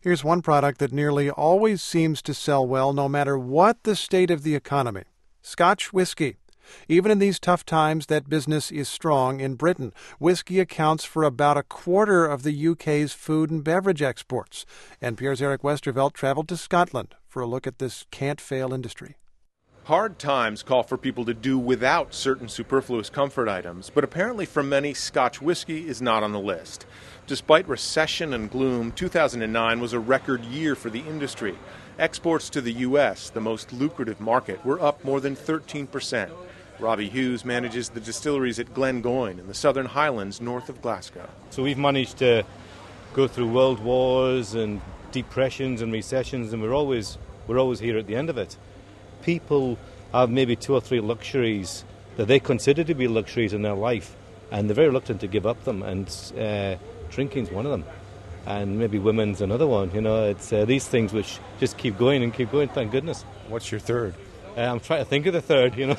Here's one product that nearly always seems to sell well no matter what the state of the economy: Scotch whiskey. Even in these tough times, that business is strong in Britain. Whiskey accounts for about a quarter of the UK's food and beverage exports. NPR's Eric Westervelt traveled to Scotland for a look at this can't-fail industry. Hard times call for people to do without certain superfluous comfort items, but apparently for many, Scotch whiskey is not on the list. Despite recession and gloom, 2009 was a record year for the industry. Exports to the U.S., the most lucrative market, were up more than 13%. Robbie Hughes manages the distilleries at Glengoyne in the Southern Highlands north of Glasgow. So we've managed to go through world wars and depressions and recessions, and we're always here at the end of it. People have maybe 2 or 3 luxuries that they consider to be luxuries in their life, and they're very reluctant to give up them, and drinking's one of them, and maybe women's another one. You know, it's these things which just keep going and keep going, thank goodness. What's your third? I'm trying to think of the third, you know.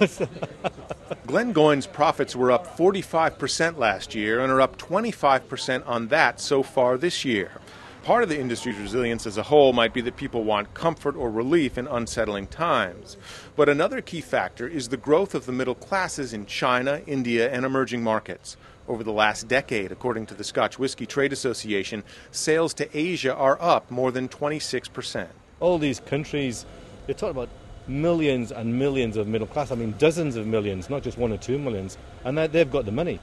Glengoyne's profits were up 45% last year and are up 25% on that so far this year. Part of the industry's resilience as a whole might be that people want comfort or relief in unsettling times. But another key factor is the growth of the middle classes in China, India, and emerging markets. Over the last decade, according to the Scotch Whisky Trade Association, sales to Asia are up more than 26%. All these countries, they talk about millions and millions of middle class. I mean, dozens of millions, not just 1 or 2 millions. And they've got the money.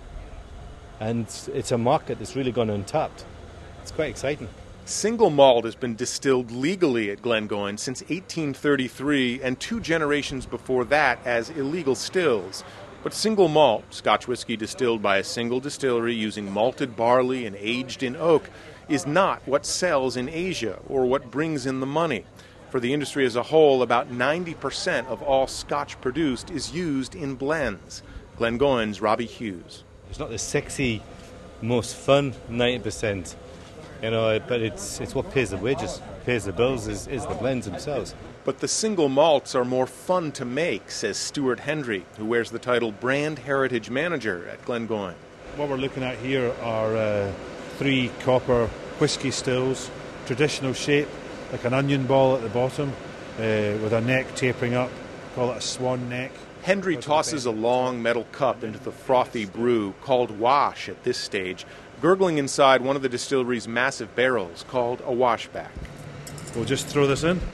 And it's a market that's really gone untapped. It's quite exciting. Single malt has been distilled legally at Glengoyne since 1833, and 2 generations before that as illegal stills. But single malt, Scotch whiskey distilled by a single distillery using malted barley and aged in oak, is not what sells in Asia or what brings in the money. For the industry as a whole, about 90% of all Scotch produced is used in blends. Glengoyne's Robbie Hughes. It's not the sexy, most fun 90%, you know, but it's what pays the wages, pays the bills is the blends themselves. But the single malts are more fun to make, says Stuart Hendry, who wears the title Brand Heritage Manager at Glengoyne. What we're looking at here are 3 copper whiskey stills, traditional shape, like an onion ball at the bottom, with a neck tapering up, call it a swan neck. Hendry tosses a long metal cup into the frothy brew, called wash at this stage, gurgling inside one of the distillery's massive barrels, called a washback. We'll just throw this in.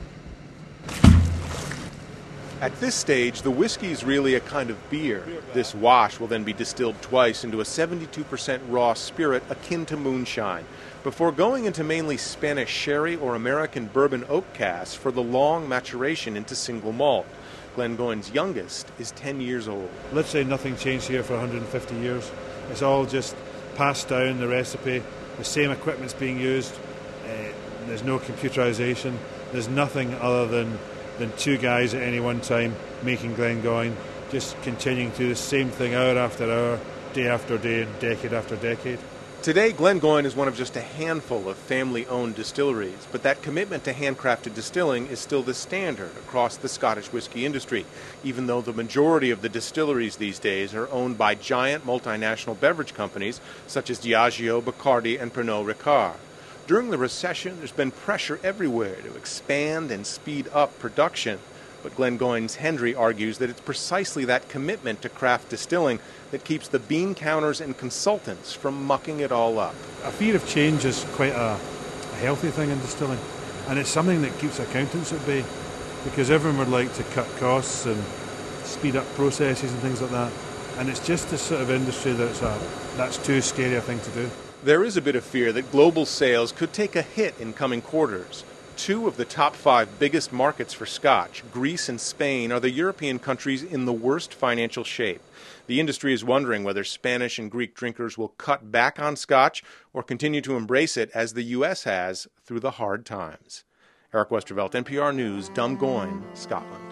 At this stage, the whiskey is really a kind of beer. This wash will then be distilled twice into a 72% raw spirit akin to moonshine, before going into mainly Spanish sherry or American bourbon oak casks for the long maturation into single malt. Glengoyne's youngest is 10 years old. Let's say nothing changed here for 150 years. It's all just passed down, the recipe. The same equipment's being used. There's no computerization. There's nothing other than 2 guys at any one time making Glengoyne, just continuing to do the same thing hour after hour, day after day, and decade after decade. Today, Glengoyne is one of just a handful of family-owned distilleries, but that commitment to handcrafted distilling is still the standard across the Scottish whiskey industry, even though the majority of the distilleries these days are owned by giant multinational beverage companies such as Diageo, Bacardi, and Pernod Ricard. During the recession, there's been pressure everywhere to expand and speed up production. But Glengoyne's Hendry argues that it's precisely that commitment to craft distilling that keeps the bean counters and consultants from mucking it all up. A fear of change is quite a healthy thing in distilling, and it's something that keeps accountants at bay, because everyone would like to cut costs and speed up processes and things like that. And it's just this sort of industry that's too scary a thing to do. There is a bit of fear that global sales could take a hit in coming quarters. 2 of the top 5 biggest markets for Scotch, Greece and Spain, are the European countries in the worst financial shape. The industry is wondering whether Spanish and Greek drinkers will cut back on Scotch or continue to embrace it as the U.S. has through the hard times. Eric Westervelt, NPR News, Dungoyne, Scotland.